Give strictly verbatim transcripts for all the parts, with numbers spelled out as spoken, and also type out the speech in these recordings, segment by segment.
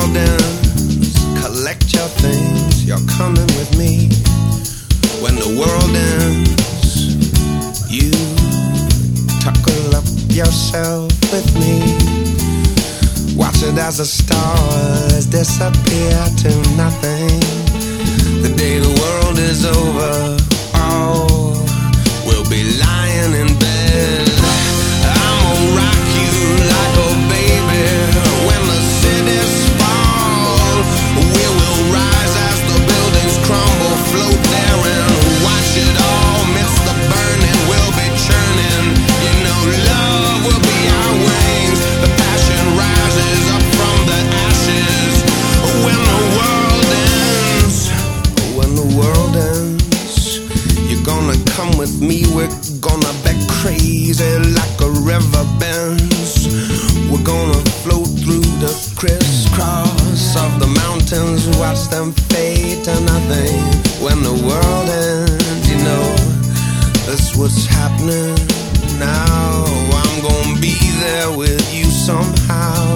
world ends, collect your things, you're coming with me. When the world ends, you tuckle up yourself with me. Watch it as the stars disappear to nothing. The day the world is over, oh, we'll be lying in bed. I'm gonna rock you like a baby. When the cities fall, we will rise as the buildings crumble. Float there and watch it all. Midst the burning, we'll be churning. You know love will be our wings. The passion rises up from the ashes. When the world ends, when the world ends, you're gonna come with me. We're gonna be crazy like a river bends. We're gonna float through the crisscross of the mountains. Watch them fade to nothing. When the world ends, you know that's what's happening now. I'm gonna be there with you somehow.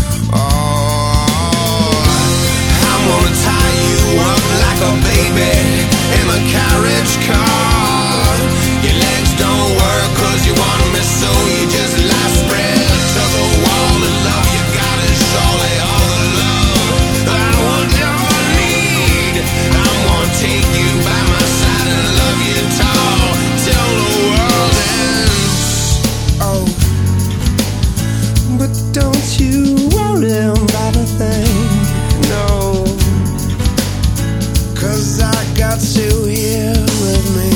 Oh, I'm gonna tie you up like a baby in a carriage car. Your legs don't work cause you want me so. You just lie spread to the wall. The love you got is surely all the love I would ever need. I'm gonna take you by my side and love you tall till the world ends. Oh, but don't you worry about a thing, no, cause I got you here with me.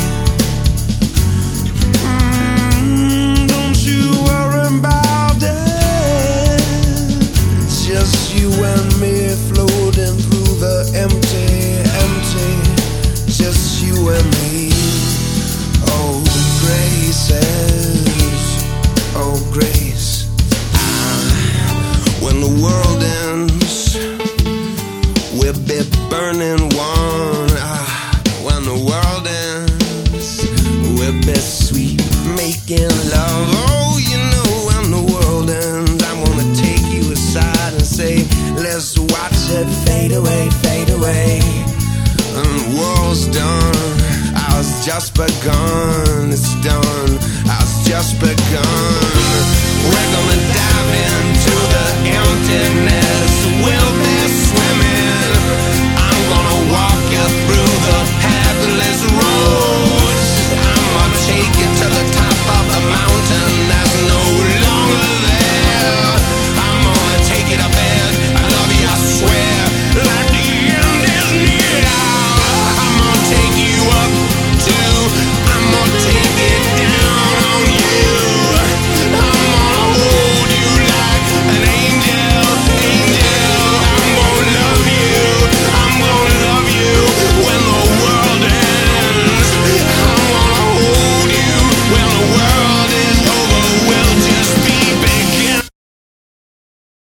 Mm, don't you worry about it. Just you and me floating through the empty, empty. Just you and me. Oh, graces, oh, grace. Ah, when the world ends, we'll be burning one. Ah, when the world ends, we'll be sweet, making love. Oh, you know when the world ends, I'm gonna take you aside and say, let's watch it fade away, fade away. And the world's done, ours just begun. It's done, ours just begun.